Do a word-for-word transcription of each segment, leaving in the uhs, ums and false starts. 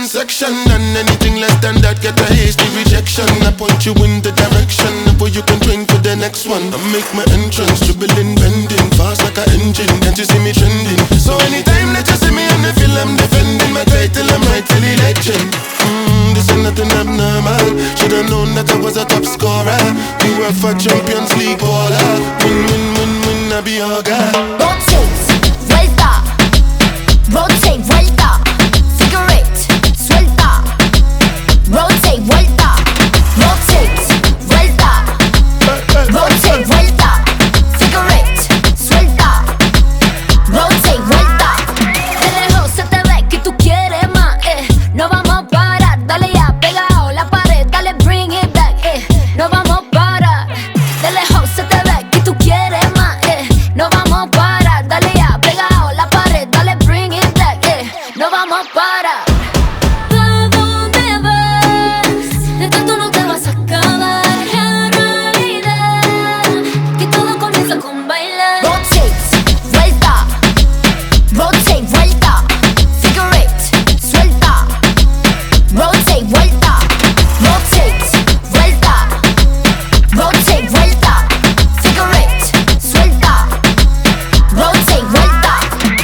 one section, and anything less than that get a hasty rejection. I point you in the direction where you can drink for the next one. I make my entrance, dribbling, bending, fast like an engine. Can't you see me trending? So anytime that you see me on the film, I'm defending my title, I'm rightfully legend. Mm, this ain't nothing abnormal. Should've known that I was a top scorer. We were for Champions League baller. Win, win, win, win, I be your guy. Rotate, vuelta. Rotate, vuelta. Figure eight, suelta. Rotate, vuelta. Rotate, vuelta. Rotate, vuelta. Figure eight, suelta. Rotate, vuelta. De lejos se te ve que tú quieres más, eh. No vamos a parar, dale ya, pegado la pared, dale bring it back, eh. No vamos a parar. De lejos se te ve que tú quieres más, eh. No vamos a parar, dale ya, pegado la pared, dale bring it back, eh. No vamos a parar. ¿Pa dónde vas? De tanto no te vas a acabar. En realidad, que todo comienza con bailar. Rotate, vuelta. Rotate, vuelta. Figure eight, suelta. Rotate, vuelta. Rotate, vuelta. Rotate, vuelta. Figure eight, suelta. Rotate, vuelta.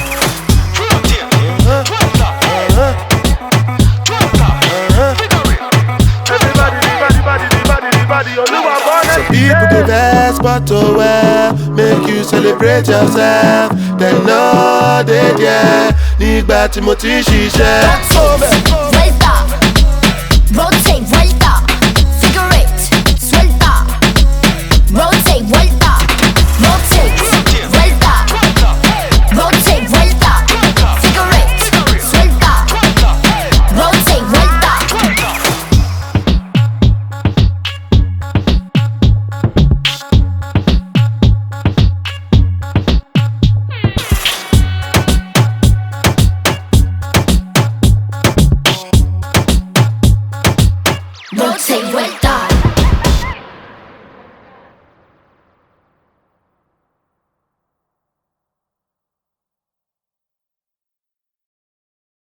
So people give ass but to wear, make you celebrate yourself. Then no, they yeah. Nígbà tí mo ti ṣiṣẹ́. Rotate, vuelta. Rotate, vuelta. Figure eight, suelta. Rotate, vuelta. Rotate, vuelta. Rotate, vuelta. Figure eight, suelta. Rotate, vuelta. Rotate, vuelta.